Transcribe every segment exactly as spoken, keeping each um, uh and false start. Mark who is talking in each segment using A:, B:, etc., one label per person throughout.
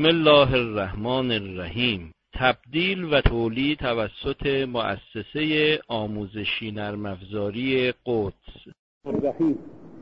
A: بسم الله الرحمن الرحیم. تبدیل و تولید توسط مؤسسه آموزشی نرم افزاری قدس.
B: الرحیم.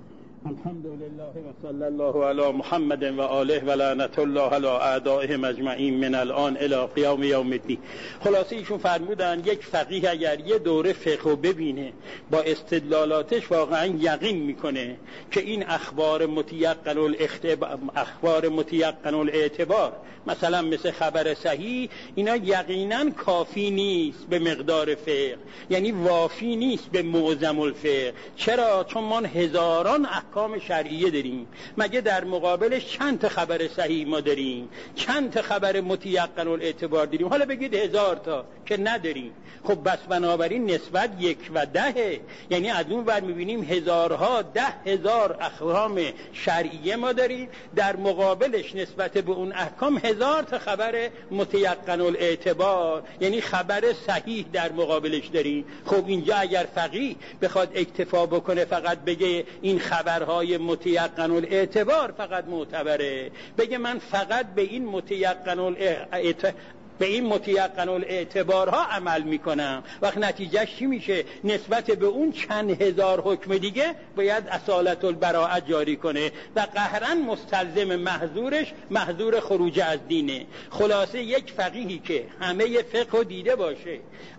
B: الحمد لله و صلی الله علی محمد و آله و لعنت الله علی اعدائهم اجمعین من الان الی قیام یوم الدین. خلاصه ایشون فرمودن یک فقیه اگر یه دوره فقه ببینه با استدلالاتش واقعا یقین میکنه که این اخبار متیقن الاختبار اخبار متیقن الاعتبار مثلا مثل خبر صحیح اینا یقینا کافی نیست به مقدار فقه، یعنی وافی نیست به معظم الفقه. چرا؟ چون ما هزاران احکام شرعیه داریم، مگه در مقابلش چند تا خبر صحیح ما داریم، چند تا خبر متیقن الاعتبار داریم؟ حالا بگید هزار تا که نداریم. خب بس بنابراین نسبت یک و دهه، یعنی از اون ور میبینیم هزارها ده هزار احکام شرعیه ما داریم، در مقابلش نسبت به اون احکام هزار تا خبر متیقن الاعتبار یعنی خبر صحیح در مقابلش داریم. خب اینجا اگر فقیه بخواد اکتفا بکنه فقط بگه این خبرهای متیقن الاعتبار فقط معتبره، بگه من فقط به این متیقن الاعتبار به این متیقن الاعتبارها عمل میکنم، وقت نتیجهش چی میشه؟ نسبت به اون چند هزار حکم دیگه باید اصالت البراءه جاری کنه و قهرن مستلزم محظورش محظور خروج از دینه. خلاصه یک فقیهی که همه فقه دیده باشه،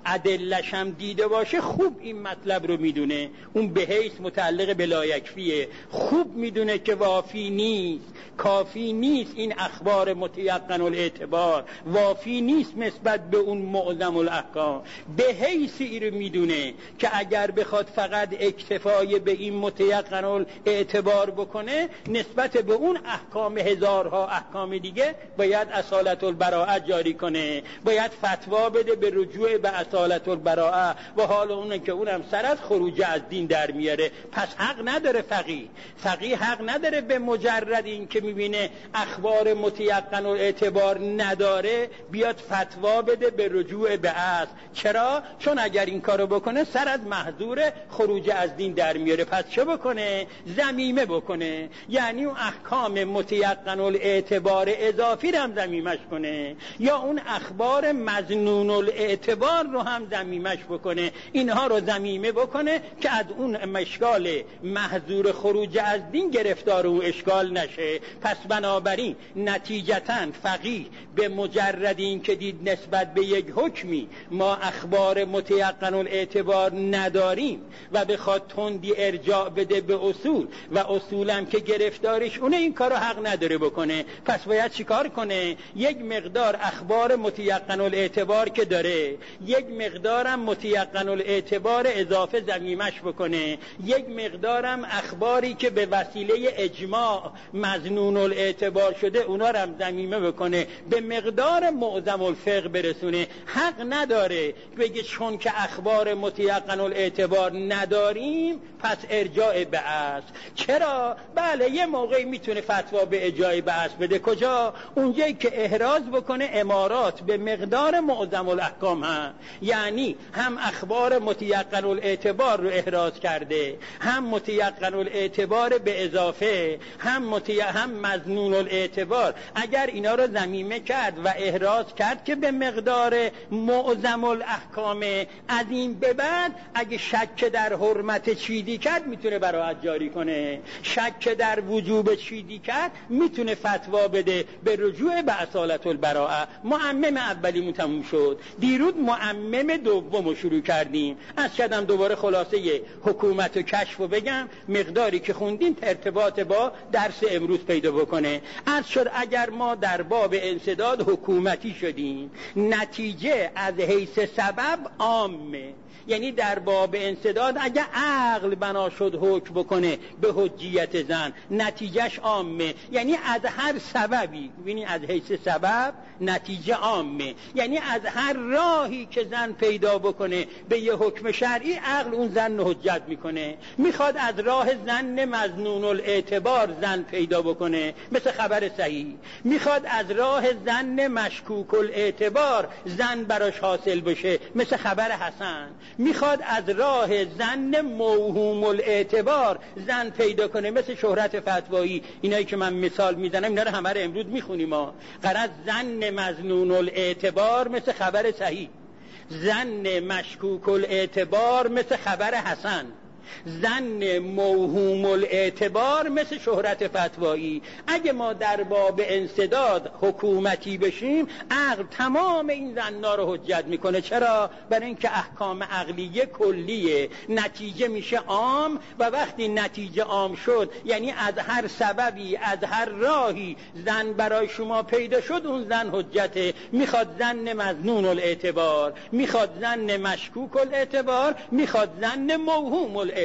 B: ادلش هم دیده باشه، خوب این مطلب رو میدونه، اون به حیث متعلق به لایکفیه، خوب میدونه که وافی نیست، کافی نیست این اخبار متیقن الاعتبار، وافی نیست نسبت به اون معظم الاحکام. به حیث این رو میدونه که اگر بخواد فقط اکتفای به این متیقن الاعتبار بکنه نسبت به اون احکام هزارها احکام دیگه باید اصالت البراءه جاری کنه، باید فتوا بده به رجوع به اصالت البراءه و حال اونه که اونم سر از خروج از دین در میاره. پس حق نداره فقیه فقیه حق نداره به مجرد این که میبینه اخبار متیقن الاعتبار نداره بیاد فتوا بده به رجوع به اصل. چرا؟ چون اگر این کارو بکنه سر از محظور خروج از دین در میاره. پس چه بکنه؟ ضمیمه بکنه، یعنی اون احکام متیقن الاعتبار اضافی رو هم ضمیمش کنه یا اون اخبار مظنون الاعتبار رو هم ضمیمش بکنه. اینها رو ضمیمه بکنه که از اون اشکال محظور خروج از دین گرفتار و اشکال نشه. پس بنابراین نتیجتاً فقیه به مجرد این که دید نسبت به یک حکمی ما اخبار متیقن الاعتبار نداریم و بخواد تندی ارجاع بده به اصول و اصولم که گرفتارش اونه، این کارو حق نداره بکنه. پس باید چیکار کنه؟ یک مقدار اخبار متیقن الاعتبار که داره، یک مقدارم متیقن الاعتبار اضافه ضمیمش بکنه، یک مقدارم اخباری که به وسیله اجماع مظنون الاعتبار شده اونا رو هم ضمیمه بکنه، به مقدار معظم الفقه برسونه. حق نداره بگه چون که اخبار متیقن الاعتبار نداریم پس ارجاع به اصل. چرا؟ بله یه موقعی میتونه فتوا به ارجاع به اصل بده. کجا؟ اونجایی که احراز بکنه امارات به مقدار معظم الاحکام هم، یعنی هم اخبار متیقن الاعتبار رو احراز کرده، هم متیقن الاعتبار به اضافه، هم متی... هم مظنون الاعتبار. اگر اینا رو ضمیمه کرد و احراز کرد که به مقدار معظم الاحکام، از این به بعد اگه شک در حرمت چیدی کرد میتونه براءت جاری کنه، شک در وجوب چیدی کرد میتونه فتوا بده به رجوع به اصالت البراءه. معمم اولیمون تموم شد، دیروز معمم دومو شروع کردیم. از شدم دوباره خلاصه حکومت و کشف و بگم مقداری که خوندیم ارتباط با درس امروز پیدا بکنه. از شد اگر ما در باب انسداد حکومتی شدیم، نتیجه از حیث سبب عامه، یعنی در باب انسداد اگه عقل بنا شد حکم بکنه به حجیت زن نتیجهش عامه، یعنی از هر سببی، ببینید از حیث سبب نتیجه عامه، یعنی از هر راهی که زن پیدا بکنه به یه حکم شرعی عقل اون زن حجت میکنه. میخواد از راه زن مظنون الاعتبار زن پیدا بکنه مثل خبر صحیح، میخواد از راه زن مشکوک الاعتبار زن براش حاصل بشه مثل خبر حسن، میخواد از راه زن موهوم الاعتبار زن پیدا کنه مثل شهرت فتوایی. اینایی که من مثال میزنم اینا رو همه رو امروز میخونیم ما. قرار زن مظنون الاعتبار مثل خبر صحیح، زن مشکوک الاعتبار مثل خبر حسن، زن موهوم الاعتبار مثل شهرت فتوایی. اگه ما در باب انسداد حکومتی بشیم عقل تمام این زنا رو حجت میکنه. چرا؟ برای اینکه احکام عقلیه کلیه، نتیجه میشه عام و وقتی نتیجه عام شد یعنی از هر سببی از هر راهی زن برای شما پیدا شد اون زن حجته. میخواد زن مظنون الاعتبار، میخواد زن مشکوک الاعتبار، میخواد زن موهوم الاعتبار.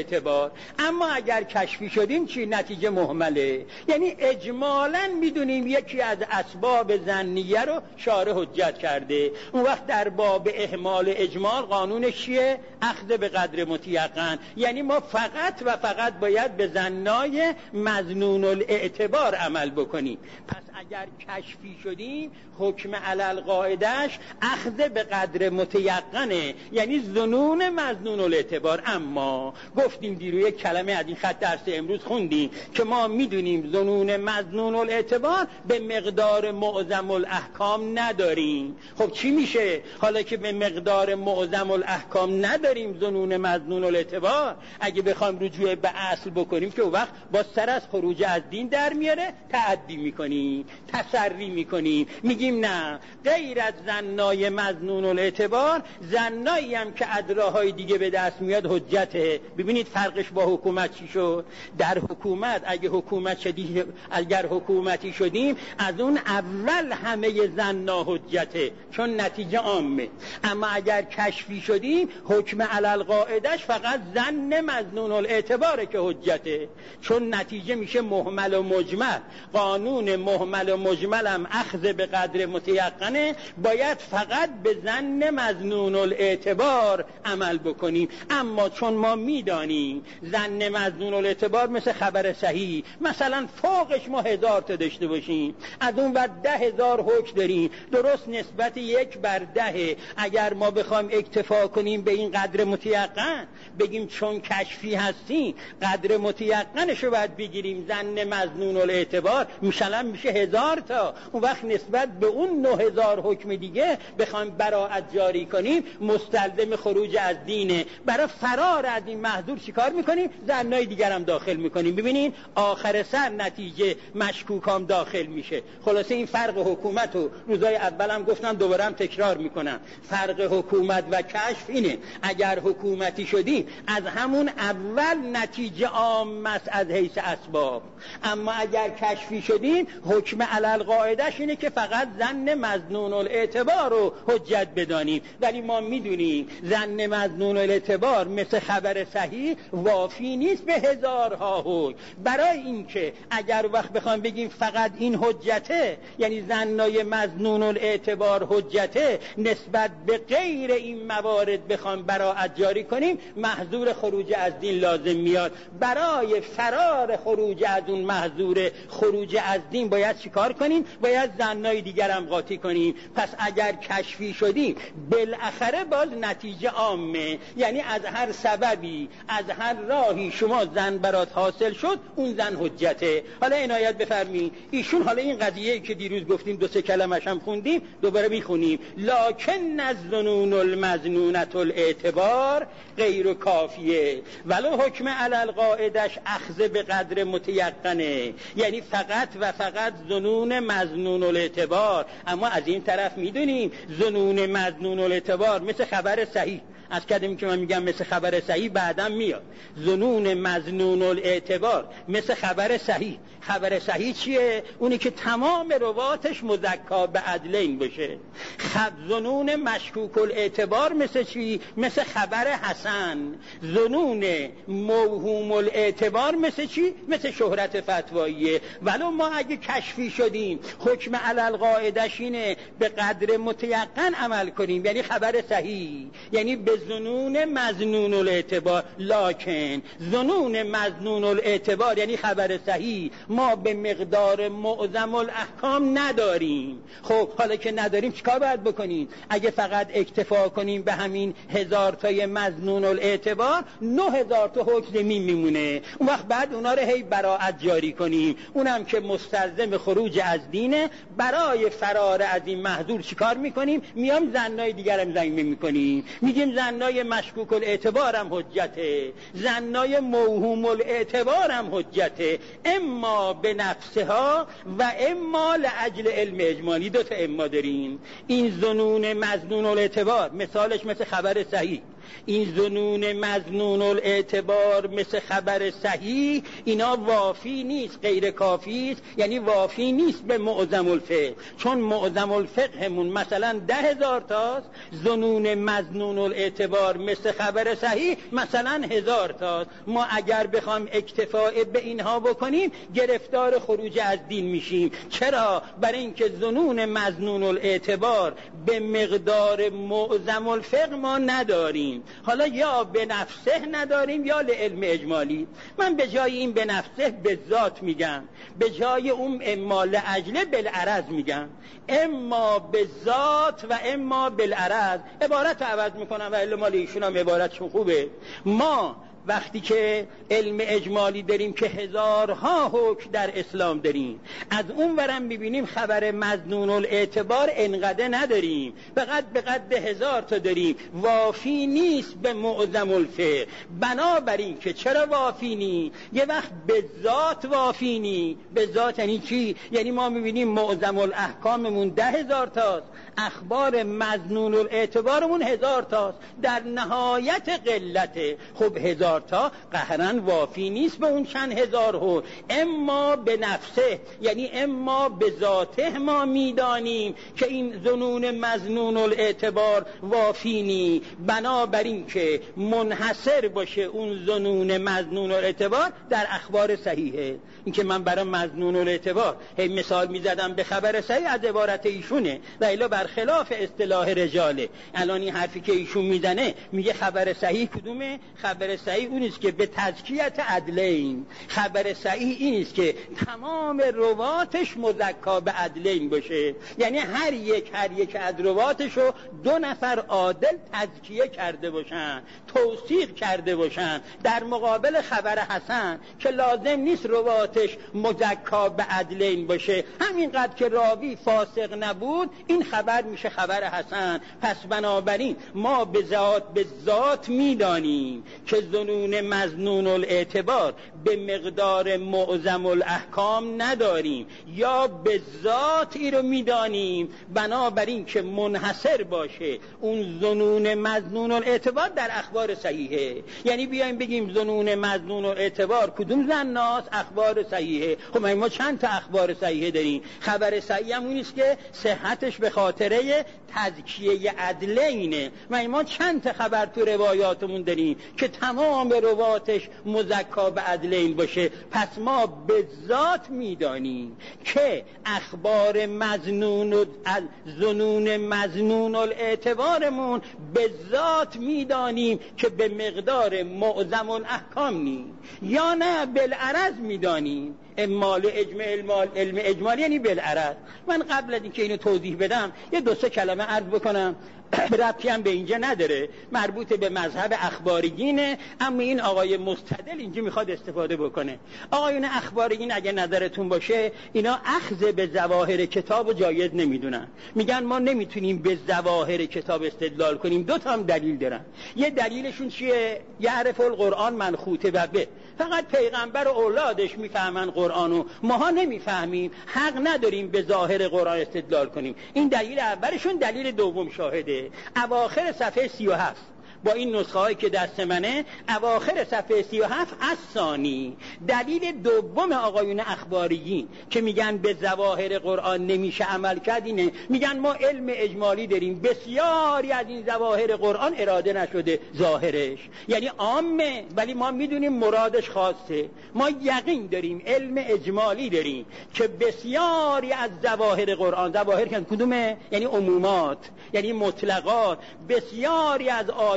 B: اما اگر کشفی شدیم چی؟ نتیجه مهمله. یعنی اجمالاً میدونیم یکی از اسباب ظنیه رو شارع حجت کرده. اون وقت در باب اهمال اجمال قانونش چیه؟ اخذ به قدر متیقن. یعنی ما فقط و فقط باید به ظنای مظنون الاعتبار عمل بکنیم. پس اگر کشفی شدیم حکم علی القاعده‌اش اخذ به قدر متیقنه، یعنی ظنون مظنون الاعتبار. اما گفتیم دیروز یک کلمه از این خط درس امروز خوندیم که ما میدونیم ظنون مظنون الاعتبار به مقدار معظم الاحکام نداریم. خب چی میشه حالا که به مقدار معظم الاحکام نداریم ظنون مظنون الاعتبار؟ اگه بخوایم رجوع به اصل بکنیم که وقت با سر از خروج از دین در میاره، تعدی میکنیم، تسری میکنیم، میگیم نه غیر از زنای مظنون الاعتبار زنایی هم که ادراهای دیگه به دست میاد حجته. ببینید فرقش با حکومت چی شد؟ در حکومت اگه حکومت شدی اگر حکومتی شدیم از اون اول همه زنا حجته چون نتیجه عامه. اما اگر کشفی شدیم حکم علی القاعده‌اش فقط زن مظنون الاعتباره که حجته چون نتیجه میشه مهمل و مجمل. قانون مهمل و مجمل هم اخذ به قدر متیقنه، باید فقط به زن مظنون الاعتبار عمل بکنیم. اما چون ما میدانیم زن مظنون الاعتبار مثل خبر صحیح، مثلا فوقش ما هزار تا داشته باشیم از اون بعد ده هزار حکم داریم درست نسبت یک بر ده، اگر ما بخوایم اکتفا کنیم به این قدر متیقن بگیم چون کشفی هستیم قدر متیقنش رو باید بگیریم زن مظنون الاعتبار مثلا میشه هزار تا، اون وقت نسبت به اون نه هزار حکم دیگه بخوایم براءت جاری کنیم مستلزم خروج از دینه. برای فرار از این محظور چیکار میکنیم؟ زنای دیگر هم داخل میکنیم. ببینین آخر سر نتیجه مشکوکام داخل میشه. خلاصه این فرق حکومت رو روزای اولم گفتم دوباره هم تکرار میکنم، فرق حکومت و کشف اینه اگر حکومتی شدیم از همون اول نتیجه عام است از حیث اسباب، اما اگر کشفی شدیم حکم علی القاعده‌اش اینه که فقط زن مظنون الاعتبار رو حجت بدانیم. ولی ما میدونیم زن مظنون الاعتبار مثل خبر صحیح وافی نیست به هزارها حکم. برای اینکه اگر وقت بخوام بگیم فقط این حجته یعنی زنای مظنون الاعتبار حجته نسبت به غیر این موارد بخوام براءت جاری کنیم محظور خروج از دین لازم میاد. برای فرار خروج از اون محظور خروج از دین باید چیکار کنیم؟ باید زنای دیگر هم قاطی کنیم. پس اگر کشفی شدیم بالاخره باز نتیجه عامه، یعنی از هر سببی از هر راهی شما زن برات حاصل شد اون زن حجته. حالا عنایت بفرمایید ایشون حالا این قضیه که دیروز گفتیم دو سه کلمش هم خوندیم دوباره میخونیم. لکن الظنون المظنونة الاعتبار غیر کافیه ولو حکم علی القاعده‌اش اخذ به قدر متیقنه، یعنی فقط و فقط ظنون مظنون الاعتبار. اما از این طرف میدونیم ظنون مظنون الاعتبار مثل خبر صحیح، از کدومی که من میگم مثل خبر صحیح بعدم میاد. ظنون مظنون الاعتبار مثل خبر صحیح. خبر صحیح چیه؟ اونی که تمام رواتش مزکا به عدلین باشه. خب ظنون مشکوک الاعتبار مثل چی؟ مثل خبر حسن. ظنون موهوم الاعتبار مثل چی؟ مثل شهرت فتواییه. ولو ما اگه کشفی شدیم حکم علی القاعده‌اش اینه به قدر متیقن عمل کنیم، یعنی خبر صحیح، یعنی به ظنون مظنون الاعتبار. لکن ظنون مظنون الاعتبار یعنی خبر صحیح ما به مقدار معظم الاحکام نداریم. خب حالا که نداریم چیکار باید بکنید. اگه فقط اکتفا کنیم به همین هزار تای مظنون الاعتبار، نه هزار تا حکم زمین میمونه. اون وقت بعد اونا رو هی براءت جاری کنیم، اونم که مستلزم خروج از دینه. برای فرار از این محظور چیکار میکنیم؟ میام زنای دیگر هم زنگ میکنیم، میگیم زنای مشکوک الاعتبار هم حجته، زنای موهوم الاعتبار هم حجته، اما به نفسها و اما لأجل علم اجمالی. دو تا اما داریم. این ظنون مظنون الاعتبار مثالش مثل خبر صحیح، این ظنون مظنون الاعتبار مثل خبر صحیح، اینا وافی نیست، غیر کافی است، یعنی وافی نیست به معظم الفقه. چون معظم الفقهمون مثلا ده هزار تاست، ظنون مظنون الاعتبار مثل خبر صحیح مثلا هزار تاست. ما اگر بخوام اکتفاء به اینها بکنیم گرفتار خروج از دین میشیم. چرا؟ برای اینکه ظنون مظنون الاعتبار به مقدار معظم الفقه ما نداریم. حالا یا به نفسه نداریم یا لعلم اجمالی. من به جای این به نفسه به ذات میگم، به جای اون اما لعجله بالعرض میگم. اما به ذات و اما بالعرض. عبارت رو عوض میکنم و الا مال ایشون هم عبارتشون خوبه. ما وقتی که علم اجمالی داریم که هزارها حکم در اسلام داریم، از اون ورم میبینیم خبر مظنون الاعتبار انقدر نداریم، فقط به قد هزار تا داریم، وافی نیست به معظم الفقه. بنابراین که چرا وافی نیست؟ یه وقت به ذات وافی نیست. به ذات یعنی چی؟ یعنی ما میبینیم معظم الاحکاممون ده هزار تاست، اخبار مظنون الاعتبارمون هزار تاست، در نهایت قلته. خب هزار تا قهرن وافی نیست به اون چند هزار ها. اما به نفسه یعنی اما به ذاته ما میدانیم که این ظنون مظنون الاعتبار وافی نی. بنابراین که منحصر باشه اون ظنون مظنون الاعتبار در اخبار صحیحه. این که من برای مظنون الاعتبار هی مثال میزدم به خبر صحیح از عبارت ایشونه و الا برخلاف اصطلاح رجاله. الان این حرفی که ایشون میزنه میگه خبر صحیح کدومه؟ خبر صحیح اونیست که به تزکیت عدلین. خبر صحیح اینیست که تمام رواتش مزکا به عدلین باشه، یعنی هر یک هر یک از رواتشو دو نفر عادل تزکیه کرده باشن، توثیق کرده باشن، در مقابل خبر حسن که لازم نیست رواتش مزکا به عدلین باشه، همینقدر که راوی فاسق نبود این خبر میشه خبر حسن. پس بنابراین ما به ذات به ذات میدانیم که ظنون مظنون الاعتبار به مقدار معظم الاحکام نداریم، یا به ذات ای رو میدانیم بنابراین که منحصر باشه اون ظنون مظنون الاعتبار در اخبار صحیحه. یعنی بیایم بگیم ظنون مظنون الاعتبار کدوم زناست؟ اخبار صحیحه. خب ما چند تا اخبار صحیحه داریم؟ خبر صحیح هم اونیست که صحتش به خاطره تزکیه عدلینه. و ما چند تا خبر تو روایاتمون داریم که تمام رواتش مزکا به عدلین باشه. پس ما به ذات میدانیم که اخبار مظنون و ظنون مظنون الاعتبارمون به ذات میدانیم که به مقدار معظم الاحکام نی، یا نه بالعرض میدانیم. امال اجمال علم اجمالی یعنی بالعرض. من قبل از اینکه اینو توضیح بدم یه دو سه کلمه عرض بکنم، ربطی هم به اینجا نداره، مربوط به مذهب اخباریینه، اما این آقای مستدل اینجا میخواد استفاده بکنه. آقایون اخباریین اگه نظرتون باشه اینا اخذ به ظواهر کتاب و جایز نمیدونن، میگن ما نمیتونیم به ظواهر کتاب استدلال کنیم. دو تا هم دلیل دارن. یه دلیلشون چیه؟ یعرف القرآن من خوطب به، فقط پیغمبر و اولادش میفهمن قرآنو، ماها نمیفهمیم، حق نداریم به ظاهر قرآن استدلال کنیم. این دلیل اولشون. دلیل دوم شاهده اواخر صفحه سی و هفت با این نسخه هایی که دست منه، اواخر صفحه سی و هفت از ثانی. دلیل دوم آقایون اخباریین که میگن به ظواهر قرآن نمیشه عمل کرد اینه، میگن ما علم اجمالی داریم، بسیاری از این ظواهر قرآن اراده نشده ظاهرش، یعنی عامه ولی ما میدونیم مرادش خاصه. ما یقین داریم علم اجمالی داریم که بسیاری از ظواهر قرآن، ظواهر کدومه؟ یعنی عمومات، یعنی مطلقات، بسیاری از آیات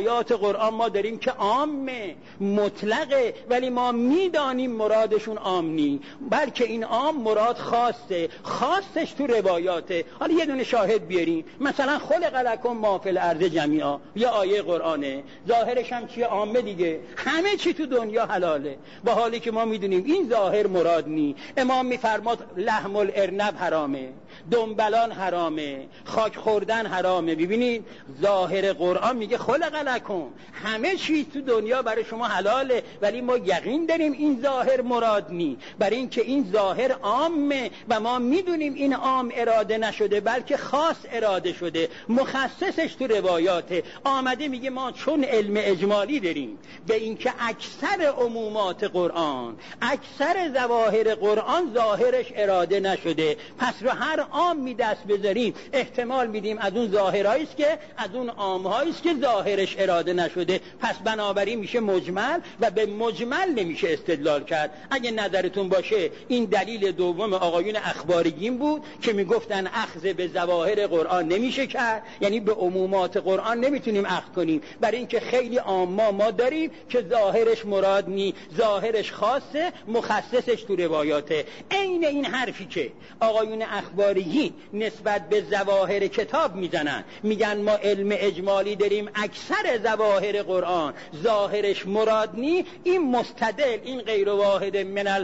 B: آیات قرآن ما داریم که عامه مطلقه، ولی ما میدانیم مرادشون عام نی، بلکه این عام مراد خاصه، خاصش تو روایاته. حالا یه دونه شاهد بیاریم، مثلا خلق لکم ما فی الارض جمیعا، یا آیه قرآنه، ظاهرش هم چیه؟ عامه دیگه، همه چی تو دنیا حلاله، با حالی که ما میدونیم این ظاهر مراد نی. امام میفرماد لحم الارنب حرامه، دنبلان حرامه، خاک خوردن حرامه. ببینید ظاهر قرآن میگه خلق لکم، همه چیز تو دنیا برای شما حلاله، ولی ما یقین داریم این ظاهر مراد نی، برای اینکه این ظاهر عامه و ما میدونیم این عام اراده نشده بلکه خاص اراده شده، مخصصش تو روایاته. آمده میگه ما چون علم اجمالی داریم به اینکه اکثر عمومات قرآن، اکثر ظواهر قرآن ظاهرش اراده نشده، پس رو هر عام می دست بذاریم احتمال میدیم از اون ظاهرهایی است که از اون عامهایی است که ظاهرش اراده نشده، پس بنابراین میشه مجمل و به مجمل نمیشه استدلال کرد. اگه نظرتون باشه این دلیل دوم آقایون اخباریین بود که میگفتن اخذ به ظواهر قرآن نمیشه کرد، یعنی به عمومات قرآن نمیتونیم اخذ کنیم، برای اینکه خیلی عاما ما داریم که ظاهرش مراد نی، ظاهرش خاصه، مخصصش تو روایاته. عین این حرفی که آقایون اخباریین نسبت به ظواهر کتاب میزنن، میگن ما علم اجمالی داریم اکثر ظواهر قرآن ظاهرش مراد نی، این مستدل، این غیر واحد من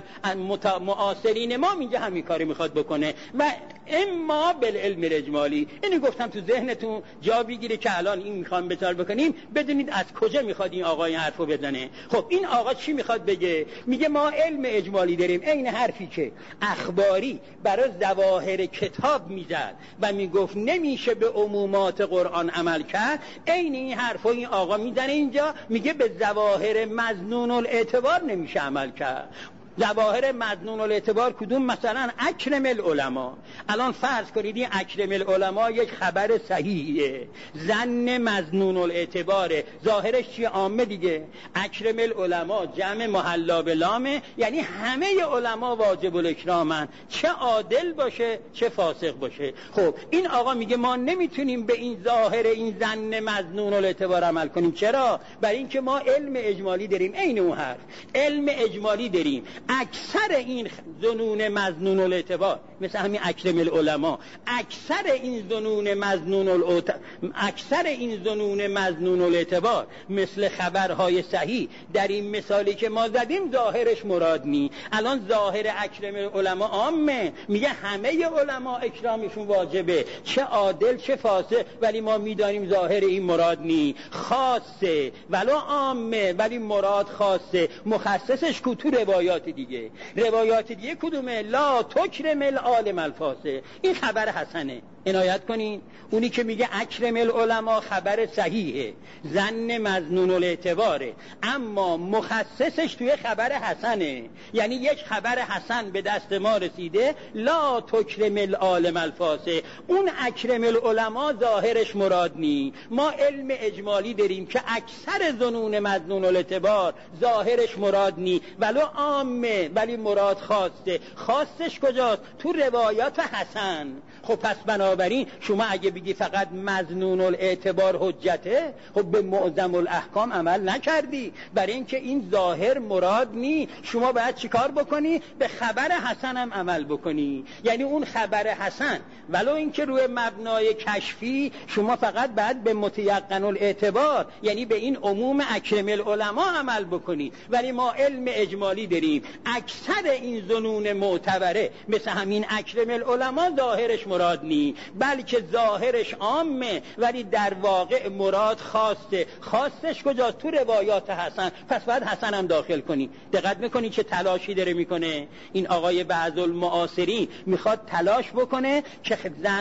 B: المعاصرین ما میگه همین کاری میخواد بکنه و اما بالعلم الاجمالی. اینو گفتم تو ذهنتون جا بگیره که الان این میخوام بتال بکنیم بدونید از کجا میخواد این آقا این حرفو بزنه. خب این آقا چی میخواد بگه؟ میگه ما علم اجمالی داریم، این حرفی که اخباری برای ظواهر کتاب میزد و میگفت نمیشه به عمومات قرآن عمل کرد، این این حرفو این آقا میزنه اینجا، میگه به ظواهر مظنون الاعتبار نمیشه عمل کرد. ظواهر مظنون الاعتبار کدوم؟ مثلا اکرم العلماء. الان فرض کنید این اکرم العلماء یک خبر صحیحیه، ظن مظنون الاعتباره، ظاهرش چیه؟ عامه دیگه. اکرم العلماء جمع محلا به لامه، یعنی همه علما واجب الاکرامن، چه عادل باشه چه فاسق باشه. خب این آقا میگه ما نمیتونیم به این ظاهر این ظن مظنون الاعتبار عمل کنیم. چرا؟ برای اینکه ما علم اجمالی داریم. عین اون حرف، علم اجمالی داریم اکثر این ظنون مظنون الاعتبار، مثل همین اکرم العلماء، اکثر این ظنون مظنون الاعتبار، اکثر این ظنون مظنون الاعتبار مثل خبرهای صحیح در این مثالی که ما زدیم ظاهرش مراد نی. الان ظاهر اکرم العلماء عامه، میگه همه علما اکرامشون واجبه، چه عادل چه فاسق، ولی ما میدانیم ظاهر این مراد نی، خاصه ولو عامه ولی مراد خاصه، مخصصش کو تو روایات دیگه. روایات دیگه کدومه؟ لا تکرم العالم الفاسق، این خبر حسنه، عنایت کنین. اونی که میگه اکرم العلماء خبر صحیحه، ظن مظنون الاعتباره، اما مخصصش توی خبر حسنه، یعنی یک خبر حسن به دست ما رسیده، لا تکرم العالم الفاسق، اون اکرم العلماء ظاهرش مراد نی. ما علم اجمالی داریم که اکثر ظنون مظنون الاعتبار ظاهرش مراد نی، ولو عامه ولی مراد خاصه. خاصش کجاست؟ تو روایات حسن. خب پس بنابراین شما اگه بگی فقط مظنون الاعتبار حجته، خب به معظم الاحکام عمل نکردی، برای اینکه این ظاهر مراد نی. شما باید چیکار بکنی؟ به خبر حسن هم عمل بکنی، یعنی اون خبر حسن ولو اینکه روی مبنای کشفی، شما فقط باید به متیقن الاعتبار، یعنی به این عموم اکرم العلماء عمل بکنی. ولی ما علم اجمالی داریم اکثر این ظنون معتبره مثل همین اکرم العلماء ظاهرش مراد نی، بلکه ظاهرش عامه ولی در واقع مراد خاصه. خاصش کجاست؟ تو روایات حسن. پس باید حسن هم داخل کنی. دقت میکنی چه تلاشی داره میکنه این آقای بعض المعاصرین؟ میخواد تلاش بکنه که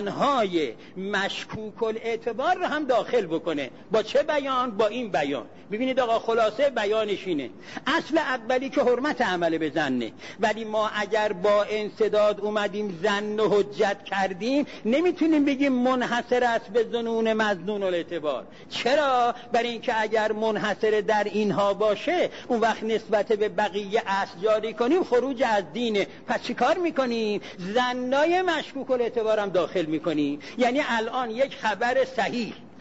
B: زنهای مشکوک الاعتبار رو هم داخل بکنه. با چه بیان؟ با این بیان. ببینید آقا خلاصه بیانش اینه، اصل اولی که حرمت عمل به ظنه، ولی ما اگر با انسداد اومدیم ظن و حجت کردیم نمیتونیم بگیم منحصر است به ظنون مظنون الاعتبار. چرا؟ برای اینکه اگر منحصر در اینها باشه اون وقت نسبت به بقیه اصل جاری کنیم خروج از دینه. پس چی کار میکنیم؟ ظنای مشکوک الاعتبار هم داخل میکنیم. یعنی الان یک خبر صحیح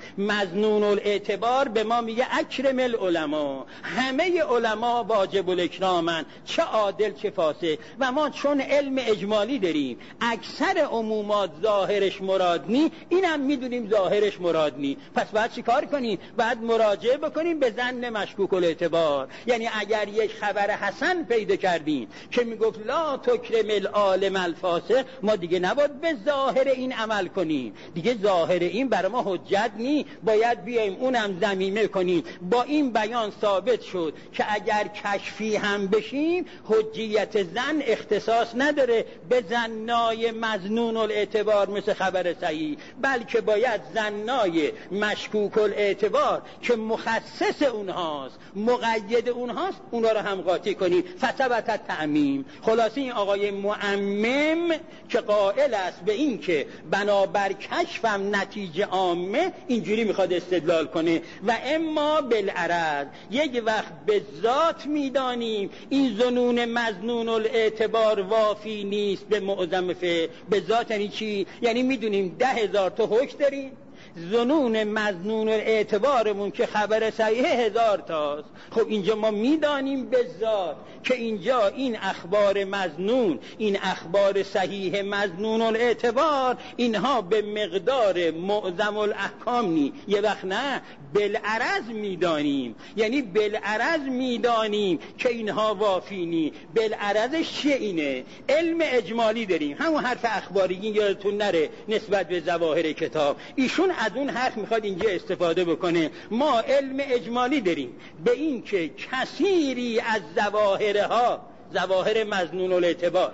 B: مظنون الاعتبار به ما میگه اکرم العلماء، همه علما واجب الاکرامن، چه عادل چه فاسق. و ما چون علم اجمالی داریم اکثر عمومات ظاهرش مراد نی، اینم میدونیم ظاهرش مراد نی، پس باید چی کار کنیم؟ باید مراجعه بکنیم به ظن مشکوک الاعتبار. یعنی اگر یک خبر حسن پیدا کردیم که میگفت لا تکرم العالم الفاسق، ما دیگه نباید به ظاهر این عمل کنیم، دیگه ظاهر این برای ما حجت نی، باید بیایم اونم ضمیمه کنیم. با این بیان ثابت شد که اگر کشفی هم بشیم حجیت زن اختصاص نداره به زنای مظنون الاعتبار مثل خبر صحیح، بلکه باید زنای مشکوک الاعتبار که مخصص اونهاست مقید اونهاست اونها رو هم قاطی کنیم. فثبت تعمیم. خلاصه این آقای معمم که قائل است به این که بنابر کشفم نتیجه عامه، اینجوری میخواد استدلال کنه. و اما بالعرض، یک وقت به ذات میدانیم این ظنون مظنون الاعتبار وافی نیست به معظم فعل. به ذات یعنی چی؟ یعنی میدونیم ده هزار تا حکم داریم، ظنون مظنون اعتبارمون که خبر صحیح هزار تاست. خب اینجا ما میدانیم به ذات که اینجا این اخبار مظنون، این اخبار صحیح مظنون الاعتبار، اینها به مقدار معظم الاحکام نی. یه وقت نه، بالعرض میدانیم، یعنی بالعرض میدانیم که اینها وافی نی. بالعرضش چیه؟ اینه علم اجمالی داریم، همون حرف اخباری یادتون نره نسبت به ظواهر کتاب، ایشون از اون حرف میخواد اینجا استفاده بکنه. ما علم اجمالی داریم به این که کثیری از ظواهرها، ظواهر مظنون الاعتبار،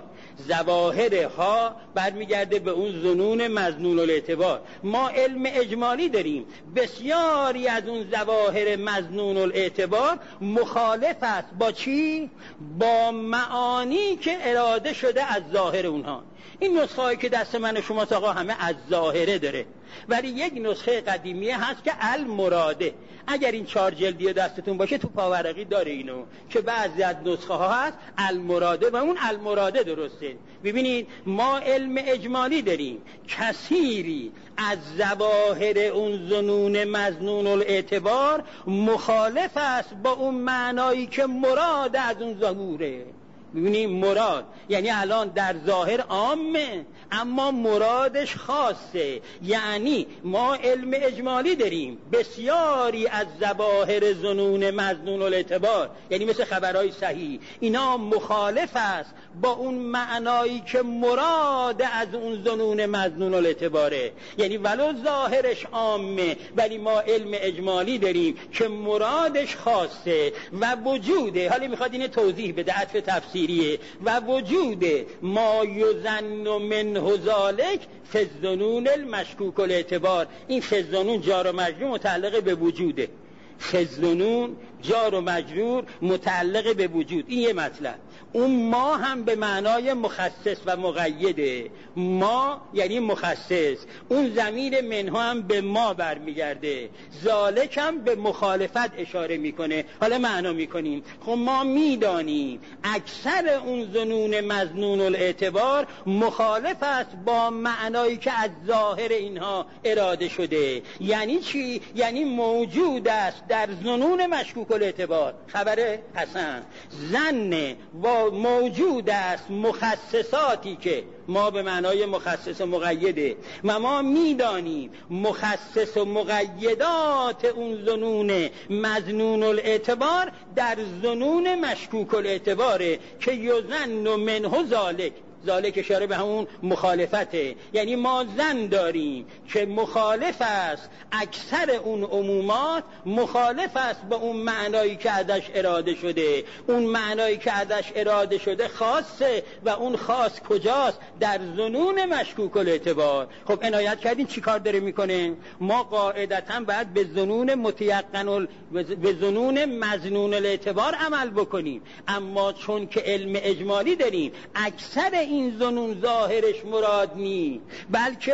B: ظواهرها برمیگرده به اون ظنون مظنون الاعتبار. ما علم اجمالی داریم بسیاری از اون ظواهر مظنون الاعتبار مخالف است با چی؟ با معانی که اراده شده از ظاهر اونها. این نسخه هایی که دست من و شما آقا همه از ظاهره داره، ولی یک نسخه قدیمیه هست که المراده. اگر این چهار جلدی دستتون باشه تو پاورقی داره اینو که بعضی از نسخه ها هست المراده و اون المراده درسته. ببینید ما علم اجمالی داریم کثیری از ظواهر اون ظنون مظنون الاعتبار مخالف است با اون معنایی که مراد از اون ظهوره. ببینیم مراد یعنی الان در ظاهر عامه اما مرادش خاصه. یعنی ما علم اجمالی داریم بسیاری از ظواهر ظنون مظنون الاعتبار، یعنی مثل خبرهای صحیح، اینا مخالف است با اون معنایی که مراد از اون ظنون مظنون الاعتباره. یعنی ولو ظاهرش عامه ولی ما علم اجمالی داریم که مرادش خاصه و وجوده. حالا میخواد اینه توضیح بده، عطف تفسیریه. و وجود ما یظن منه ذالک فی الظنون المشکوک الاعتبار. این فی الظنون جار و مجرور متعلق به وجوده، فی الظنون جار و مجرور متعلق به وجود. این یه مطلب. اون ما هم به معنای مخصص و مقیده. ما یعنی مخصص، اون ضمیر منها هم به ما برمیگرده، ذالک هم به مخالفت اشاره میکنه. حالا معنا میکنیم. خب ما میدانیم اکثر اون ظنون مظنون الاعتبار مخالف است با معنایی که از ظاهر اینها اراده شده. یعنی چی؟ یعنی موجود است در ظنون مشکوک الاعتبار، خبر حسن، ظن و موجود است مخصصاتی که ما به معنای مخصص و مقیده و ما میدانیم مخصص و مقیدات اون ظنون مظنون الاعتبار در ظنون مشکوک الاعتباره که یظن منه ذالک. ذالک اشاره به همون مخالفته. یعنی ما ظن داریم که مخالف است، اکثر اون عمومات مخالف است با اون معنایی که ازش اراده شده. اون معنایی که ازش اراده شده خاصه و اون خاص کجاست؟ در ظنون مشکوک الاعتبار. خب عنایت کردین چی کار داره میکنه؟ ما قاعدتا باید به ظنون متیقن ال... به ظنون مظنون الاعتبار عمل بکنیم، اما چون که علم اجمالی داریم اکثر این ظنون ظاهرش مراد نی، بلکه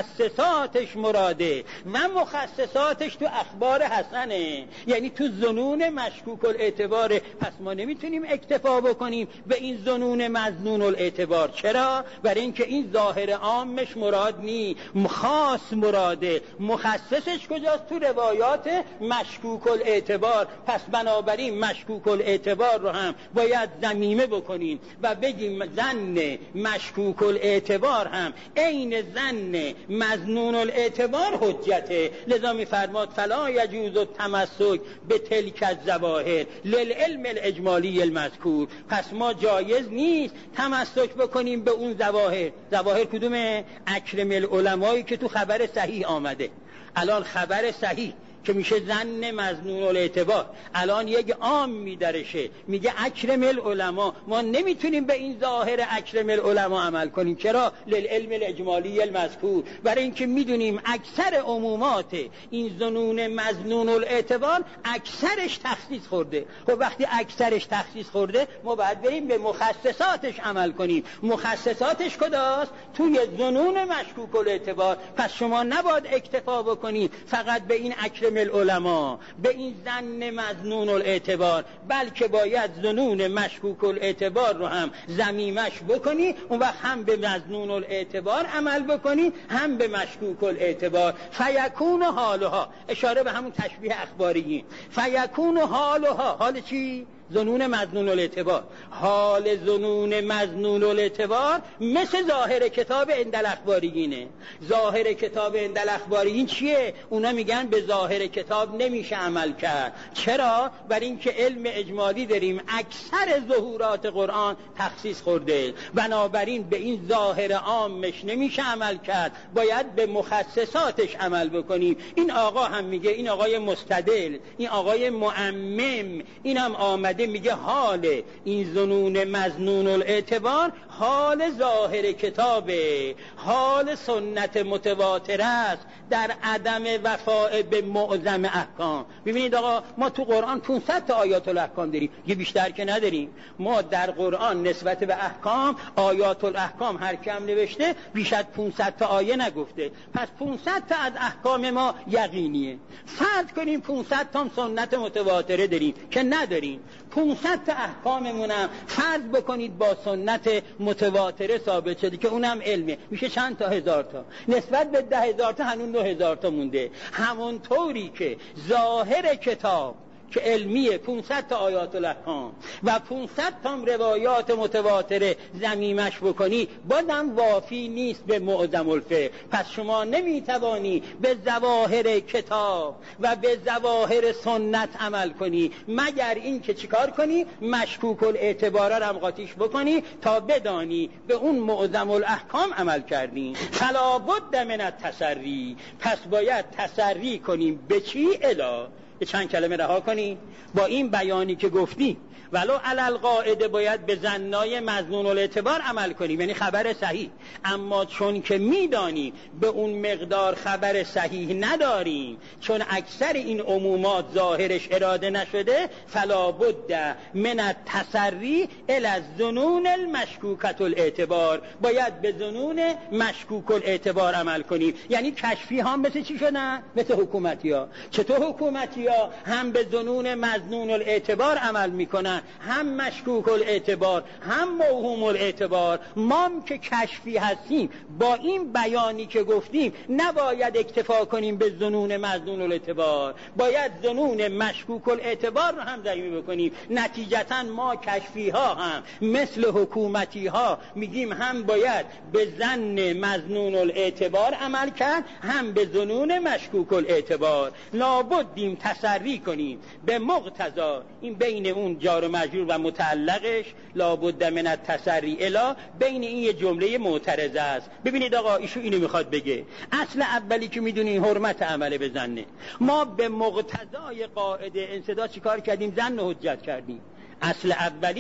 B: مخصصاتش مراده و مخصصاتش تو اخبار حسنه، یعنی تو ظنون مشکوک الاعتباره. پس ما نمیتونیم اکتفا بکنیم به این ظنون مظنون الاعتبار. چرا؟ برای اینکه این ظاهر عامش مراد نی، خاص مراده. مخصصش کجاست؟ تو روایات مشکوک الاعتبار. پس بنابراین مشکوک الاعتبار رو هم باید ضمیمه بکنیم و بگیم ظن مشکوک الاعتبار هم عین ظن مظنون الاعتبار حجته. لذا می‌فرماد فلا یجوز التمسک به تلک الظواهر للعلم الاجمالی المذکور. پس ما جایز نیست تمسک بکنیم به اون ظواهر. ظواهر کدومه؟ اکرم العلمایی که تو خبر صحیح آمده. الان خبر صحیح که میشه ظن مظنون الاعتبار، الان یک عام میدرشه میگه اکرم العلماء، ما نمیتونیم به این ظاهر اکرم العلماء عمل کنیم. چرا؟ للعلم الاجمالی المذکور، برای اینکه میدونیم اکثر عمومات این ظنون مظنون الاعتبار اکثرش تخصیص خورده. خب وقتی اکثرش تخصیص خورده ما باید بریم به مخصصاتش عمل کنیم. مخصصاتش کداست؟ توی ظنون مشکوک الاعتبار. پس شما نباید اکتفا بکنید فقط به این اکرم العلماء، به این ظن مظنون الاعتبار، بلکه باید ظنون مشکوک الاعتبار رو هم ضمیمش بکنی، اون وقت هم به مظنون الاعتبار عمل بکنی هم به مشکوک الاعتبار. فیکون حالها، اشاره به همون تشبیه اخباری، فیکون حالها، حال چی؟ ظنون مظنون الاعتبار. حال ظنون مظنون الاعتبار مثل ظاهر کتاب عند الاخباریینه. ظاهر کتاب عند الاخباریین چیه؟ اونا میگن به ظاهر کتاب نمیشه عمل کرد. چرا؟ برای اینکه علم اجمالی داریم، اکثر ظهورات قرآن تخصیص خورده، بنابراین به این ظاهر عامش نمیشه عمل کرد، باید به مخصصاتش عمل بکنیم. این آقا هم میگه، این آقای مستدل، این آقای معمم، این هم آمده میگه حال این ظنون مظنون الاعتبار حال ظاهر کتابه، حال سنت متواتره است در عدم وفاء به معظم احکام. ببینید آقا، ما تو قرآن پانصد تا آیات الاحکام داریم، یه بیشتر که نداریم. ما در قرآن نسبت به احکام، آیات الاحکام هر کم نوشته بیش از پانصد تا آیه نگفته. پس پانصد تا از احکام ما یقینیه. فرض کنیم پانصد تا سنت متواتره داریم که نداریم. پانصد تا احکاممونم فرض بکنید با سنت متواتره ثابت شده که اونم علمه، میشه چند تا؟ هزار تا. نسبت به ده هزار تا هنوز نه هزار تا مونده. همون طوری که ظاهر کتاب که علمیه پانصد تا آیات الاحکام و پانصد تا روایات متواتره ضمیمش بکنی، بازم وافی نیست به معظم الفقه. پس شما نمیتوانی به ظواهر کتاب و به ظواهر سنت عمل کنی مگر این که چیکار کنی؟ مشکوک الاعتبار را هم قاطیش بکنی تا بدانی به اون معظم الاحکام عمل کردی. فلا بد من التسری، پس باید تسری کنیم به چی؟ الا چند کلمه رها کنی با این بیانی که گفتی، ولو علل قاعده باید به ظنای مظنون الاعتبار عمل کنیم، یعنی خبر صحیح. اما چون که میدانی به اون مقدار خبر صحیح نداریم، چون اکثر این عمومات ظاهرش اراده نشده، فلا بد من التسری الی الظنون المشکوکة الاعتبار، باید به ظنون مشکوک الاعتبار عمل کنیم. یعنی کشفی ها مثل چی شدن؟ مثل حکومتی ها. چطور حکومتی ها هم به ظنون مظنون الاعتبار عمل میکنن، هم مشکوک الاعتبار، هم موهوم الاعتبار. ما که کشفی هستیم با این بیانی که گفتیم نباید اکتفا کنیم به ظنون مظنون الاعتبار، باید ظنون مشکوک الاعتبار رو هم ضمیمه بکنیم. نتیجتا ما کشفی ها هم مثل حکومتی ها میگیم هم باید به ظن مظنون الاعتبار عمل کرد، هم به ظنون مشکوک الاعتبار. لابدیم تسری کنیم به مقتضا، این بین اون جار و مجرور و متعلقش لابد من التسری الی، بین این یه جمله معترضه است. ببینید آقا، ایشون اینو میخواد بگه. اصل اولی که میدونین حرمت عمل به ظنه، ما به مقتضای قاعده انصداد چیکار کردیم؟ ظن حجت کردیم. اصل اولی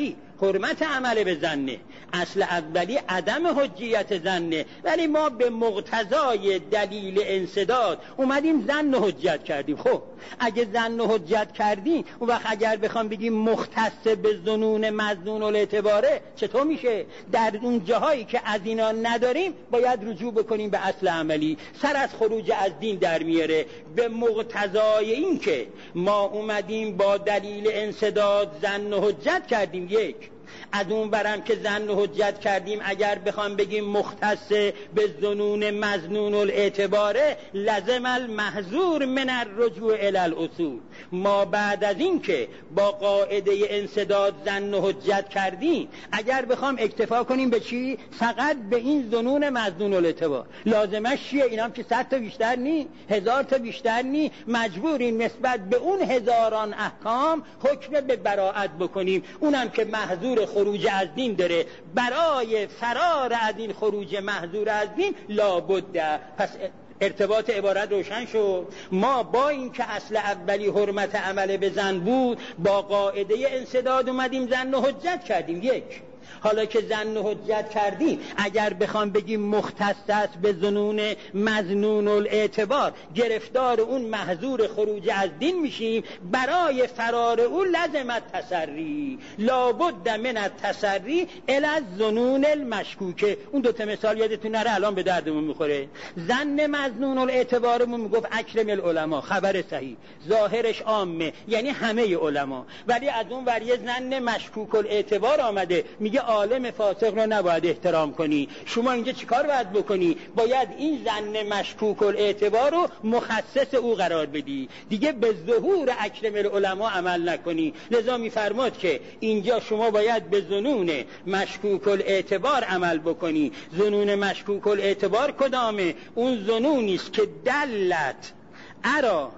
B: حرمت عمل به ظنه، اصل اولی عدم حجیت ظنه، ولی ما به مقتضای دلیل انسداد اومدیم ظن حجت کردیم. خب اگه ظن حجت کردیم اون وقت اگر بخوام بگیم مختص به ظنون مظنون الاعتباره چطور میشه؟ در اون جاهایی که از اینا نداریم باید رجوع بکنیم به اصل عملی. سر از خروج از دین در میاره. به مقتضای این که ما اومدیم با دلیل انسداد ظن حجت کردیم، یک از اون برم که ظن حجت کردیم اگر بخوام بگیم مختص به ظنون مظنون الاعتباره لازم المحظور من الرجوع الی الاصول. ما بعد از این که با قاعده انسداد ظن حجت کردیم اگر بخوام اکتفا کنیم به چی؟ فقط به این ظنون مظنون الاعتبار. لازمش چیه؟ اینام که صد تا بیشتر نی، هزار تا بیشتر نی، مجبوریم نسبت به اون هزاران احکام حکم به براءت بکنیم. اونم که محظور خروج از دین داره، برای فرار از این خروج محظور از دین لابد. پس ارتباط عبارت روشن شد. ما با این که اصل اولی حرمت عمل به ظن بود با قاعده انسداد اومدیم ظن حجت کردیم. یک حالا که ظن حجت کردیم اگر بخوام بگیم مختص است به ظنون مظنون الاعتبار گرفتار اون محظور خروج از دین میشیم. برای فرار اون لازمت تسری، لابد من التسری الی الظنون المشکوکه. اون دو تا مثال یادتون نره الان به دردمون میخوره. ظن مظنون الاعتبارمون میگفت اکرم العلماء، خبر صحیح، ظاهرش عامه یعنی همه علما، ولی از اون ور یه ظن مشکوک الاعتبار آمده میگه عالم فاسق رو نباید احترام کنی. شما اینجا چیکار باید بکنی؟ باید این ظن مشکوک الاعتبار رو مخصص او قرار بدی، دیگه به ظهور اکرم العلماء عمل نکنی. لذا میفرماد که اینجا شما باید به ظنون مشکوک الاعتبار عمل بکنی. ظنون مشکوک الاعتبار کدامه؟ اون ظنونی است که دلت ارا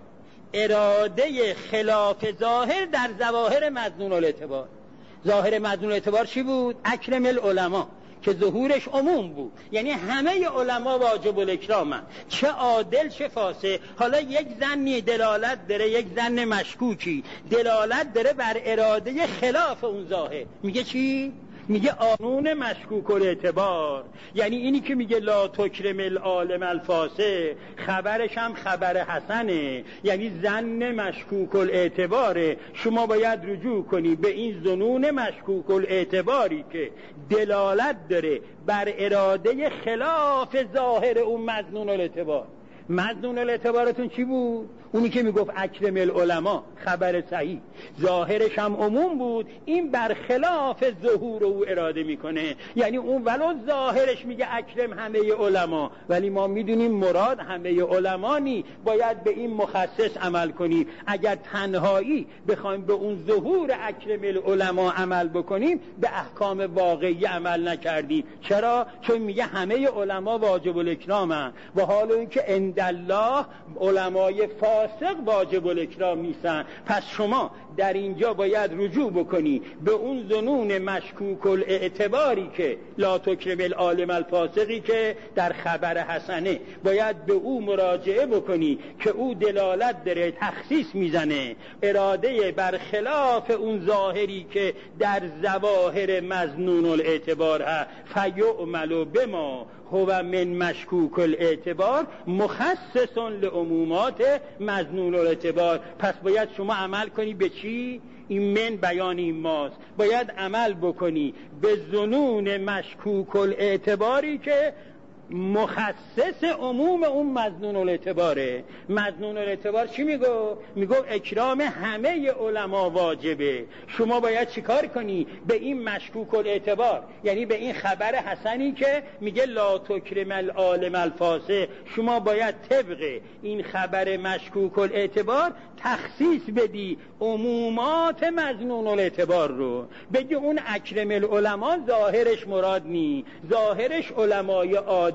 B: اراده خلاف ظاهر در ظواهر مظنون الاعتبار. ظاهر مظنون الاعتبار چی بود؟ اکرم العلماء که ظهورش عموم بود، یعنی همه علما واجب الاکرامن، چه عادل چه فاسق. حالا یک ظنی دلالت داره، یک ظن مشکوکی دلالت داره بر اراده خلاف اون ظاهر. میگه چی؟ میگه قانون مشکوک الاعتبار، یعنی اینی که میگه لا تکرم العالم الفاسق، خبرش هم خبر حسنه، یعنی ظن مشکوک الاعتباره. شما باید رجوع کنی به این ظنون مشکوک الاعتباری که دلالت داره بر اراده خلاف ظاهر اون مظنون الاعتبار. مظنون الاعتبارتون چی بود؟ اونی که میگفت اکرم العلماء، خبر صحیح، ظاهرش هم عموم بود، این برخلاف ظهور او اراده میکنه. یعنی اون ولو ظاهرش میگه اکرم همه علما، ولی ما میدونیم مراد همه علما نی، باید به این مخصص عمل کنی. اگر تنهایی بخوایم به اون ظهور اکرم العلماء عمل بکنیم به احکام واقعی عمل نکردیم. چرا؟ چون میگه همه علما واجب الاکرامن، و حال اینکه عند الله علمای فاسق واجب الاکرام نیستن. پس شما در اینجا باید رجوع بکنی به اون ظنون مشکوک الاعتباری که لا تکرم العالم الفاسقی که در خبر حسنه، باید به او مراجعه بکنی که او دلالت داره، تخصیص میزنه، اراده برخلاف اون ظاهری که در ظواهر مظنون الاعتبار هست. فیعمل بما هو من مشکوک الاعتبار مخصص لعمومات مظنون الاعتبار. پس باید شما عمل کنی به چی؟ این من بیان این ماست. باید عمل بکنی به ظنون مشکوک الاعتباری که مخصص عموم اون مظنون الاعتباره. مظنون الاعتبار چی میگو؟ میگو اکرام همه علما واجبه. شما باید چیکار کنی؟ به این مشکوک الاعتبار، یعنی به این خبر حسنی که میگه لا تکرم العالم الفاسق، شما باید طبق این خبر مشکوک الاعتبار تخصیص بدی عمومات مظنون الاعتبار رو. بگی اون اکرم العلماء ظاهرش مراد نی، ظاهرش علمای عادل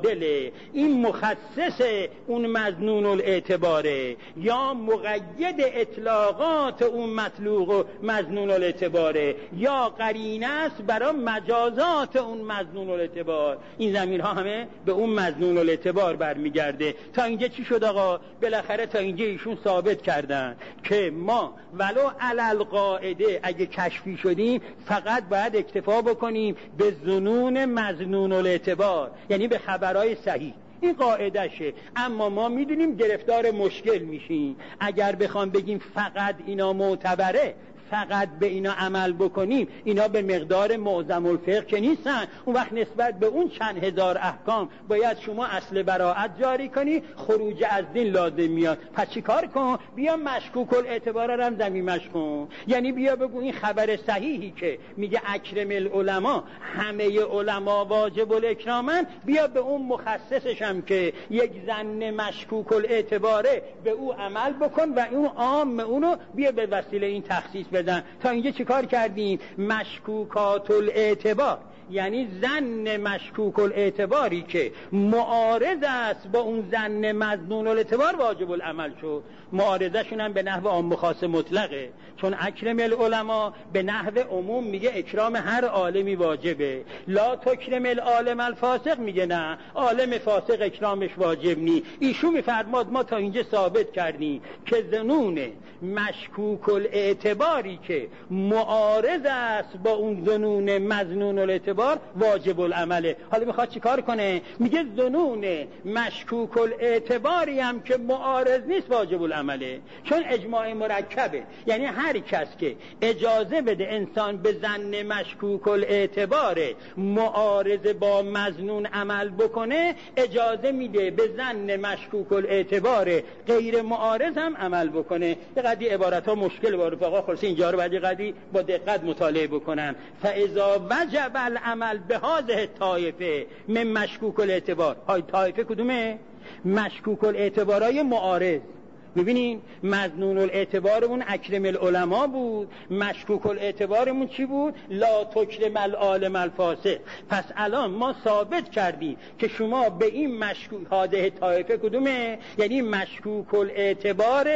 B: عادله، این مخصص اون مظنون الاعتباره، یا مقید اطلاقات اون مطلوق و مظنون الاعتباره، یا قرینه است برای مجازات اون مظنون الاعتبار. این ضمیرها همه به اون مظنون الاعتبار برمیگرده. تا اینجا چی شد آقا؟ بالاخره تا اینجا ایشون ثابت کردن که ما ولو علل قاعده اگه کشفی شدیم فقط باید اکتفا بکنیم به ظنون مظنون الاعتبار، یعنی به خبرهای صحیح. این قاعدشه. اما ما میدونیم گرفتار مشکل میشیم اگر بخوام بگیم فقط اینا معتبره، فقط به اینا عمل بکنیم، اینا به مقدار معظم الفقه که نیستن. اون وقت نسبت به اون چند هزار احکام باید شما اصل براءت جاری کنی، خروج از دین لازم میاد. پس چی کار کن؟ بیا مشکوک الاعتبار رو هم ضمیمش کن. یعنی بیا بگو این خبر صحیحی که میگه اکرم العلماء، همه علما واجب الاکرامن، بیا به اون مخصصش هم که یک ظن مشکوک الاعتباره به او عمل بکن و اون عام اونو بیا به وسیله این تخصیص بدن. تا اینجا چی کار کردیم؟ مشکوکات الاعتبار، یعنی ظن مشکوک الاعتباری که معارض است با اون ظن مظنون الاعتبار واجب العمل شد. معارضه‌شون هم به نحو عام خاص مطلقه، چون اکرم العلماء به نحو عموم میگه اکرام هر عالمی واجبه. لا تکرم العالم الفاسق میگه نه، عالم فاسق اکرامش واجب نی. ایشون میفرماد ما تا اینجا ثابت کردیم که ظنون مشکوک الاعتباری که معارض است با اون ظنون مظنون الاعتبار واجب العمله. حالا میخواد چی کار کنه؟ میگه ظنون مشکوک الاعتباری هم که معارض نیست واجب العمله، چون اجماع مرکبه. یعنی هر کس که اجازه بده انسان به ظن مشکوک الاعتبار معارض با مظنون عمل بکنه، اجازه میده به ظن مشکوک الاعتبار غیر معارض هم عمل بکنه. یه قدری عبارت ها مشکل با رفقا، خلاص اینجا رو بعد یه قدری با دقت مطالعه بکنن. فاذا وجب العمل به هذه الطائفه من مشکوک الاعتبار. های طائفه کدومه؟ مشکوک الاعتبارای معارض. ببینین مظنون الاعتبارمون اکرم العلماء بود، مشکوک الاعتبارمون چی بود؟ لا تکرم العالم الفاسق. پس الان ما ثابت کردیم که شما به این مشکوک هاده طایفه کدومه؟ یعنی مشکوک الاعتبار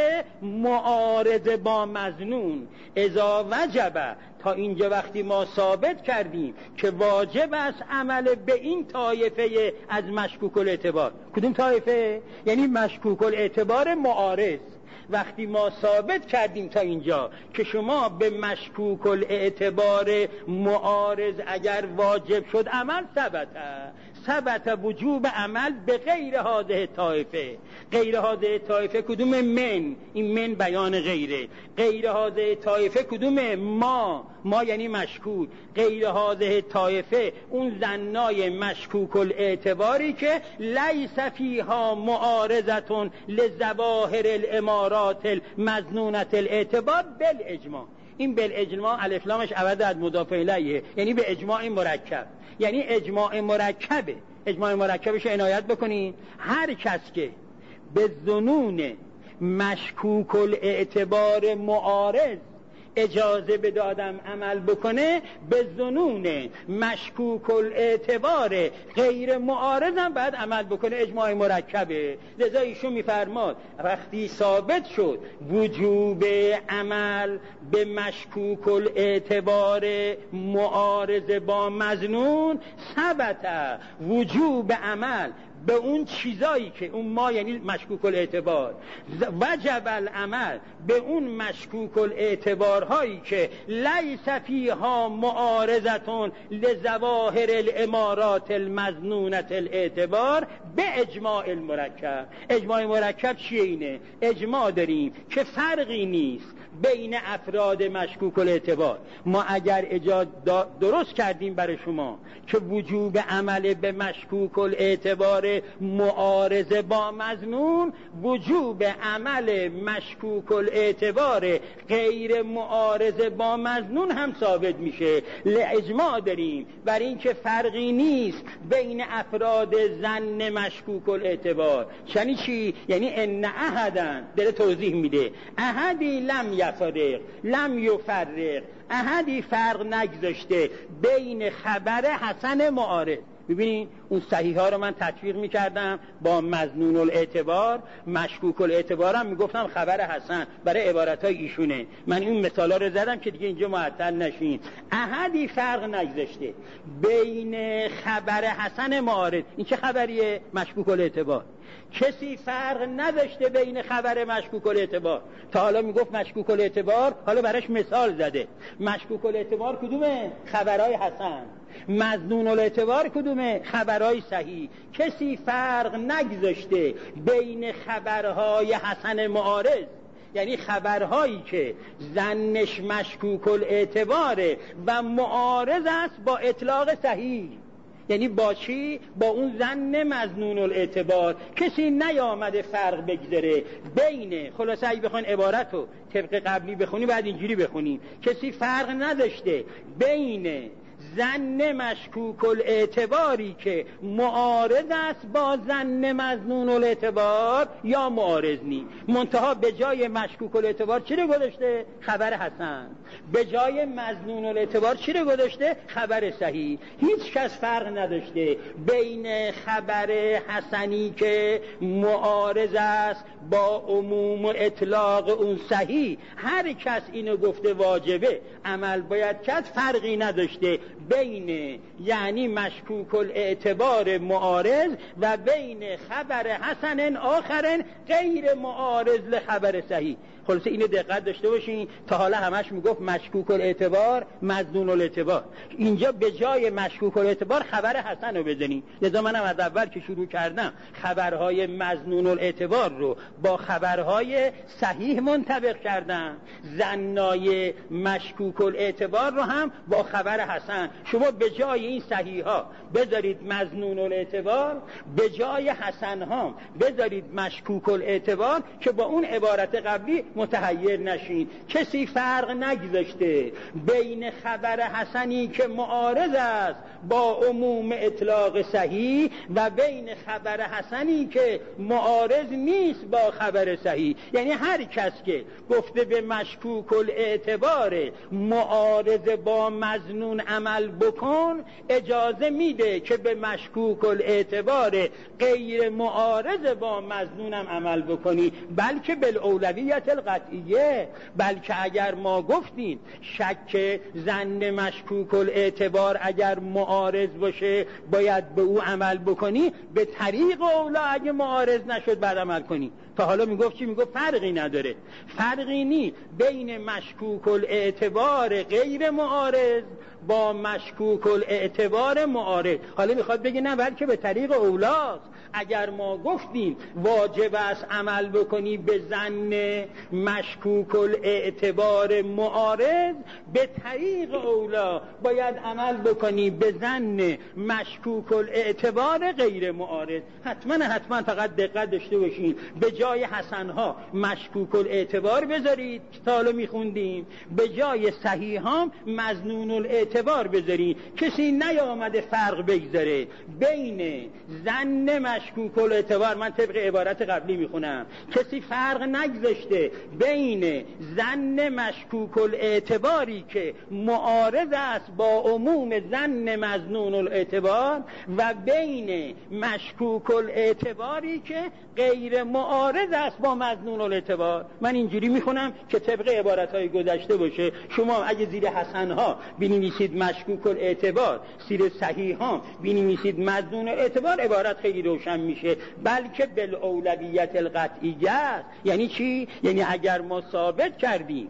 B: معارض با مظنون. اذا وجب، تا اینجا وقتی ما ثابت کردیم که واجب است عمل به این طایفه از مشکوک الاعتبار. کدوم طایفه؟ یعنی مشکوک الاعتبار معارض. وقتی ما ثابت کردیم تا اینجا که شما به مشکوک الاعتبار معارض اگر واجب شد عمل ثبت ثبت وجوب عمل به غیر هذه طایفه. غیر هذه طایفه کدوم؟ من. این من بیان غیره. غیر هذه طایفه کدوم؟ ما. ما یعنی مشکوک. غیر هذه طایفه اون ظنای مشکوک الاعتباری که لیس فیها معارضتون لظواهر الامارات المظنونة الاعتبار بالاجماع. این بالاجماع الف لامش عوض از مضاف الیه، یعنی به اجماع مرکب. یعنی اجماع مرکبه. اجماع مرکبش عنایت بکنین. هر کس که به ظنون مشکوک الاعتبار معارض اجازه بدادم عمل بکنه، به ظنون مشکوک الاعتبار غیر معارضم باید عمل بکنه. اجماع مرکبه. لذا ایشون میفرماد وقتی ثابت شد وجوب عمل به مشکوک الاعتبار معارض با مظنون، ثبت وجوب عمل به اون چیزایی که اون ما یعنی مشکوک الاعتبار، وجب العمل به اون مشکوک الاعتبارهایی که لیس فیها معارضتون لظواهر الامارات المظنونة الاعتبار به اجماع المرکب. اجماع مرکب چیه؟ اینه اجماع داریم که فرقی نیست بین افراد مشکوک الاعتبار. ما اگر اجازه درست کردیم برای شما که وجوب عمل به مشکوک الاعتبار معارضه با مظنون، وجوب عمل مشکوک الاعتبار غیر معارضه با مظنون هم ثابت میشه. اجماع داریم بر این که فرقی نیست بین افراد ظن مشکوک الاعتبار. یعنی چی؟ یعنی ان احدن، داره توضیح میده، احدی لم یفرق لم یفرق، احدی فرق نگذاشته بین خبر حسن معارض. ببینید اون صحیح ها رو من تطبیق میکردم با مظنون الاعتبار، مشکوک الاعتبارم میگفتم خبر حسن برای عبارت های ایشونه. من این مثالا رو زدم که دیگه اینجا معطل نشین. احدی فرق نگذاشته بین خبر حسن معارض، این چه خبریه؟ مشکوک الاعتبار. کسی فرق نداشته بین خبر مشکوک الاعتبار. تا حالا میگفت مشکوک الاعتبار، حالا براش مثال زده. مشکوک الاعتبار کدومه؟ خبرهای حسن. مظنون الاعتبار کدومه؟ خبرهای صحیح. کسی فرق نگذاشته بین خبرهای حسن معارض، یعنی خبرهایی که ظنش مشکوک الاعتباره و معارض است با اطلاق صحیح، یعنی با چی؟ با اون ظن مظنون الاعتبار. کسی نیامده فرق بگذاره بین، خلاصه اگه بخواین عبارت رو طبق قبلی بخونی بعد اینجوری بخونیم، کسی فرق نداشته بین ظن مشکوک الاعتباری که معارض است با ظن مظنون الاعتبار یا معارض نی. منتها به جای مشکوک الاعتبار چی رو گذاشته؟ خبر حسن. به جای مظنون الاعتبار چی رو گذاشته؟ خبر صحیح. هیچ کس فرق نداشته بین خبر حسنی که معارض است با عموم و اطلاق اون صحیح. هر کس اینو گفته واجبه عمل باید کرد، فرقی نداشته بین یعنی مشکوک الاعتبار معارض و بین خبر حسن آخرن غیر معارض لخبر صحیح. خلاصه اینو دقت داشته باشین. تا حالا همش میگفت مشکوک الاعتبار مظنون الاعتبار، اینجا به جای مشکوک الاعتبار خبر حسن رو بزنین. لذا منم از اول که شروع کردم خبرهای مظنون الاعتبار رو با خبرهای صحیح منطبق کردم، ظنای مشکوک الاعتبار رو هم با خبر حسن. شما به جای این صحیح ها بذارید مظنون الاعتبار، به جای حسن ها بذارید مشکوک الاعتبار که با اون عبارت قبلی متحیر نشین. کسی فرق نگذاشته بین خبر حسنی که معارض است با عموم اطلاق صحیح و بین خبر حسنی که معارض نیست با خبر صحیح. یعنی هر کس که گفته به مشکوک الاعتبار معارض با مظنون عمل بکن، اجازه میده که به مشکوک الاعتبار غیر معارض با مظنونم عمل بکنی، بلکه بالاولویت القطعیه. بلکه اگر ما گفتیم شک ظن مشکوک الاعتبار اگر معارض باشه باید به او عمل بکنی، به طریق اولا اگه معارض نشد بعد عمل کنی. تا حالا میگفت چی؟ میگفت فرقی نداره، فرقی نی بین مشکوک الاعتبار غیر معارض با مشکوک الاعتبار معارض. حالا میخواد بگه نه بلکه به طریق اولاست. اگر ما گفتیم واجب است عمل بکنی به ظن مشکوک الاعتبار معارض، به طریق اولا باید عمل بکنی به ظن مشکوک الاعتبار غیر معارض. حتما حتما فقط دقت داشته باشین، به جای حسنها مشکوک الاعتبار بذارید که تا حالا میخوندیم، به جای صحیح هم مظنون الاعتبار بذارید. کسی نیامده فرق بگذاره بین ظن مشکوک الاعتبار، من طبق عبارت قبلی میخونم، کسی فرق نگذاشته بین ظن مشکوک الاعتباری که معارض است با عموم ظن مظنون الاعتبار و بین مشکوک الاعتباری که غیر معارض است با مظنون الاعتبار. من اینجوری میخونم که طبق عبارتهای گذشته باشه. شما اگه زیر حسنها بنویسید مشکوک الاعتبار، زیر صحیح ها بنویسید مظنون الاعتبار، عبارت خیلی روشن میشه. بلکه بالاولویت القطعیه است. یعنی چی؟ یعنی اگر ما ثابت کردیم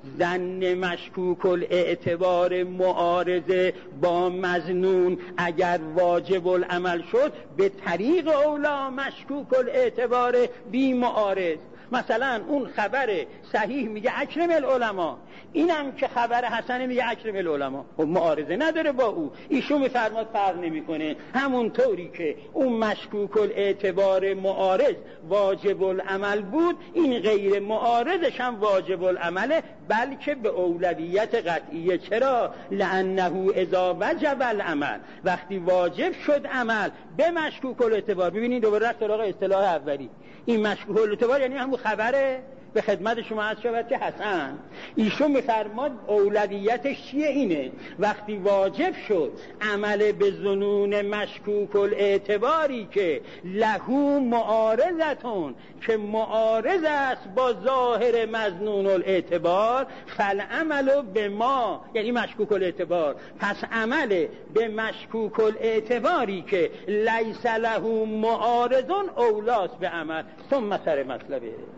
B: ظن مشکوک الاعتبار معارضه با مظنون اگر واجب العمل شد، به طریق اولا مشکوک الاعتبار بی معارض. مثلا اون خبر صحیح میگه اکرم العلماء، اینم که خبر حسن میگه اکرم العلماء، خب معارضه نداره با او. ایشون میفرماد فرق نمیکنه. همون طوری که اون مشکوک الاعتبار معارض واجب العمل بود، این غیر معارضش هم واجب العمله، بلکه به اولویت قطعیه. چرا؟ لانه اذا وجب العمل، وقتی واجب شد عمل به مشکوک الاعتبار. ببینید دوباره رفت سراغ اصطلاح اولی. این مشکوک الاعتبار یعنی همون خبر به خدمت شما عرض شود که حسن ایشون می‌فرماد اولویتش چیه؟ اینه وقتی واجب شد عمل به ظنون مشکوک الاعتباری که لهو معارضتون، که معارض است با ظاهر مظنون الاعتبار، فالعمل به ما یعنی مشکوک الاعتبار، پس عمل به مشکوک الاعتباری که لیس له معارضون اولاس به عمل ثم سر مطلبه.